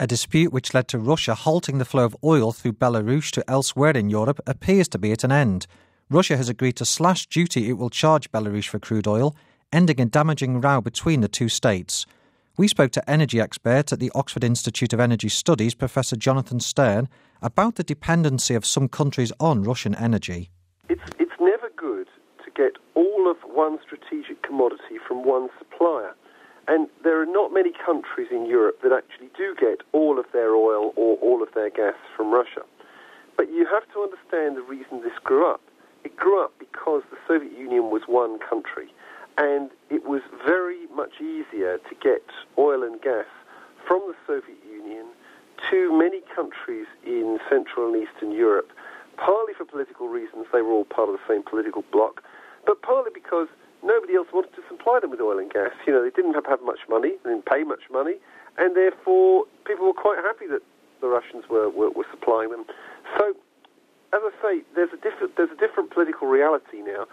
A dispute which led to Russia halting the flow of oil through Belarus to elsewhere in Europe appears to be at an end. Russia has agreed to slash duty it will charge Belarus for crude oil, ending a damaging row between the two states. We spoke to energy expert at the Oxford Institute of Energy Studies, Professor Jonathan Stern, about the dependency of some countries on Russian energy. It's never good to get all of one strategic commodity from one supplier. And there are not many countries in Europe that actually do get all of their oil or all of their gas from Russia. But you have to understand the reason this grew up. It grew up because the Soviet Union was one country, and it was very much easier to get oil and gas from the Soviet Union to many countries in Central and Eastern Europe, partly for political reasons. They were all part of the same political bloc, but partly because nobody else wanted to supply them with oil and gas. You know, they didn't have much money, they didn't pay much money, and therefore people were quite happy that the Russians were supplying them. So, as I say, there's a different political reality now.